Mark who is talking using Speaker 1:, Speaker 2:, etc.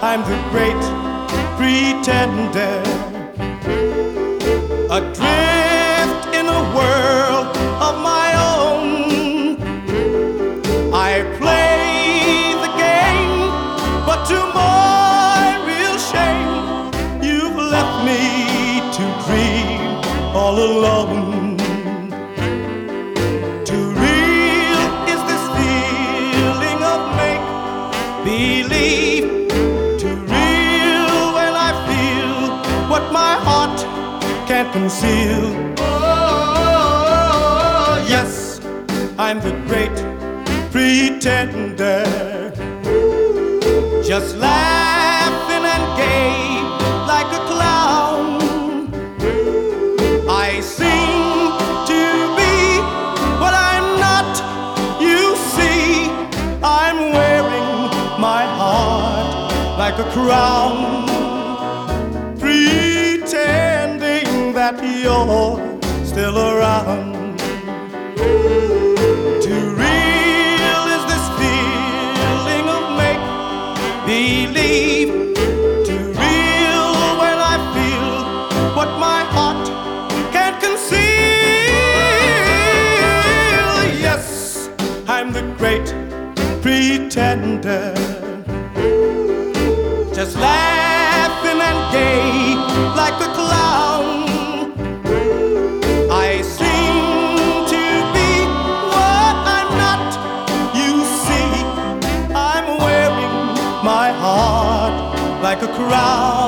Speaker 1: I'm the great pretender, adrift in a world of my own. I play the game, but to my real shame, you've left me to dream all alone. Too real is this feeling of make-believe, too real when I feel what my heart can't conceal. Oh, yes, I'm the great pretender, just laughing and gay like a clown. I seem to be what I'm not, you see. I'm wearing my heart like a crown, pretending that you're still around. Too real is this feeling of make-believe, too real when I feel what my heart can't conceal. Yes, I'm the great pretender, just laughing and gay like a clown. I seem to be what I'm not, you see. I'm wearing my heart like a crown.